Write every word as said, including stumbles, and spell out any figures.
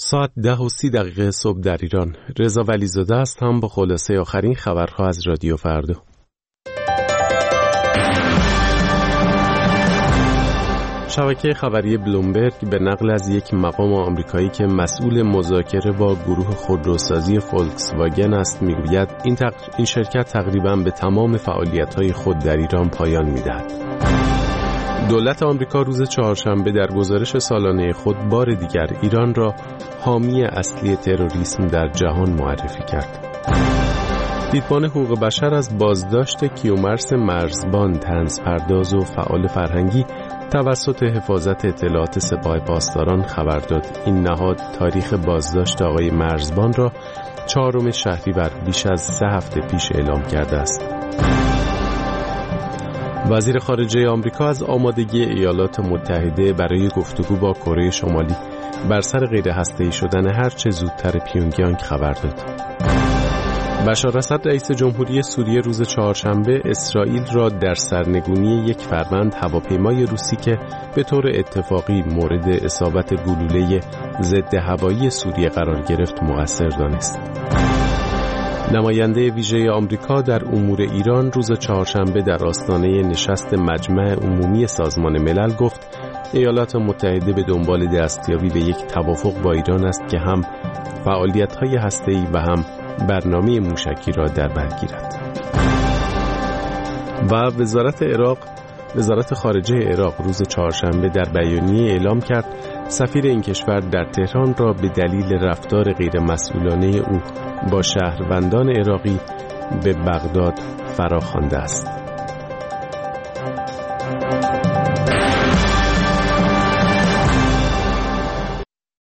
ساعت ده و سی دقیقه صبح در ایران. رضا ولیزاده هستم با خلاصه آخرین خبرها از رادیو فردا. شبکه خبری بلومبرگ به نقل از یک مقام آمریکایی که مسئول مذاکره با گروه خودروسازی فولکس واگن است میگوید این, تق... این شرکت تقریباً به تمام فعالیت‌های خود در ایران پایان می‌دهد. دولت آمریکا روز چهارشنبه در گزارش سالانه خود بار دیگر ایران را حامی اصلی تروریسم در جهان معرفی کرد. دیدبان حقوق بشر از بازداشت کیومرث مرزبان، طنزپرداز و فعال فرهنگی توسط حفاظت اطلاعات سپاه پاسداران خبر داد. این نهاد تاریخ بازداشت آقای مرزبان را چهارم شهریور بیش از سه هفته پیش اعلام کرده است. وزیر خارجه آمریکا از آمادگی ایالات متحده برای گفتگو با کره شمالی بر سر غیر هسته‌ای شدن هر چه زودتر پیونگیانگ خبر داد. بشار الاسد رئیس جمهوری سوریه روز چهارشنبه اسرائیل را در سرنگونی یک فروند هواپیمای روسی که به طور اتفاقی مورد اصابت گلوله ضد هوایی سوریه قرار گرفت مقصر دانست. نماینده ویژه آمریکا در امور ایران روز چهارشنبه در آستانه نشست مجمع عمومی سازمان ملل گفت ایالات متحده به دنبال دستیابی به یک توافق با ایران است که هم فعالیت‌های هسته‌ای و هم برنامه موشکی را در بر گیرد. و وزارت عراق وزارت خارجه عراق روز چهارشنبه در بیانیه اعلام کرد سفیر این کشور در تهران را به دلیل رفتار غیر مسئولانه او با شهروندان عراقی به بغداد فراخوانده است.